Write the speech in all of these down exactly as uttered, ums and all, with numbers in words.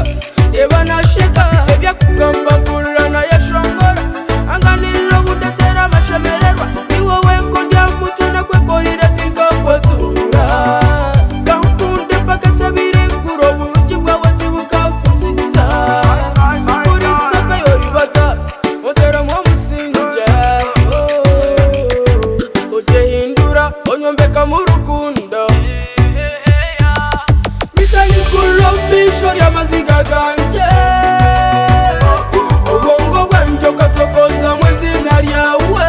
Eba nasheka ebya kugamba kurura na yashongora anganira budetera amashemererwa ni wowe nkondya muto nakwekorera tinga kwatura gakunde paka sabire nguro buruki bwawe tibuka kusinza uri stapa yori bata motera mu musinja oje hindura onyombeka mu rukundo mitani kurobi shori amaziga ganje ubongo bwanje katokoza mwezina lyawe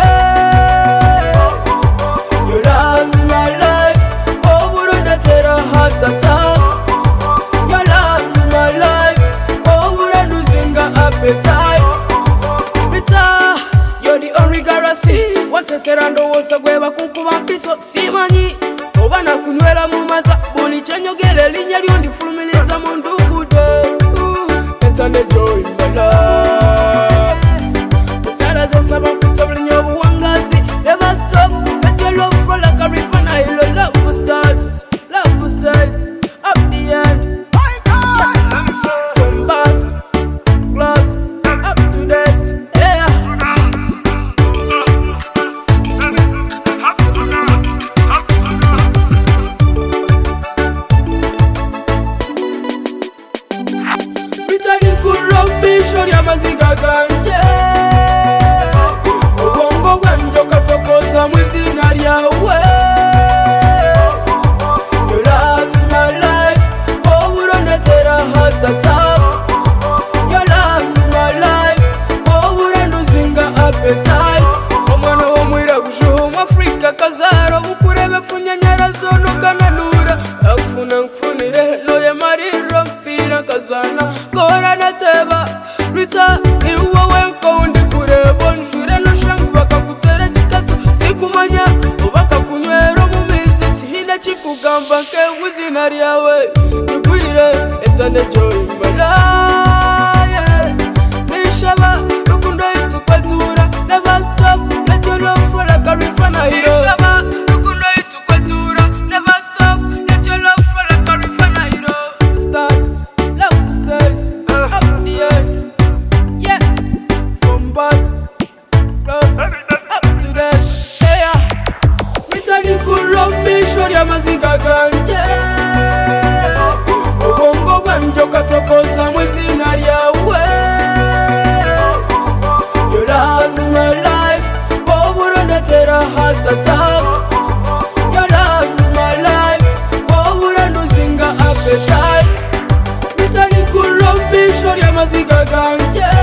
you love's my life oburondetera heart attack you love's my life oburanduzinga appetite bita you're the only guarantee waseserando wosa gweba kunkuba mpiso simanyi oba nakunywera mu mata buli kyenyogera linnya lyo ndifulumiriza mu ndugude entane joy mbala musala zensaba nkusobola nnyo obuwangazi never stop let your love flow like a river Nile love starts love starts up the end from bath gloves up to this yeah bitani kurobi shori amaziga ganje ubongo bwanje katokoza mwizina lyawe you love's my life oburondetera heart attack you love's my life oburanduzinga appetite omwana w'omwira gushuhuma Afrika kazaro bukurebe funyanyara zono kananura afuna mfunire noye mariro mpira kazana gora nateba rita ni wowe nkoundi kurebo njure noshangu bakakutere kikatu tikumanya ubaka kunywero mu mizi tihina kikugamba nkewizina lyawe nigwire etane joy mbala nishaba rukundo itukwatura never stop let your love flow like a river Nile nishaba rukundo itukwatura never stop let your love flow like a river Nile starts love stays up the end yeah from bars close up to this yeah mitani kurobi shori amaziga ganje ubongo bwanje katokoza mwizina lyawe you love's my life oburondetera heart attack you love's my life oburanduzinga appetite mitani kurobi shori amaziga ganje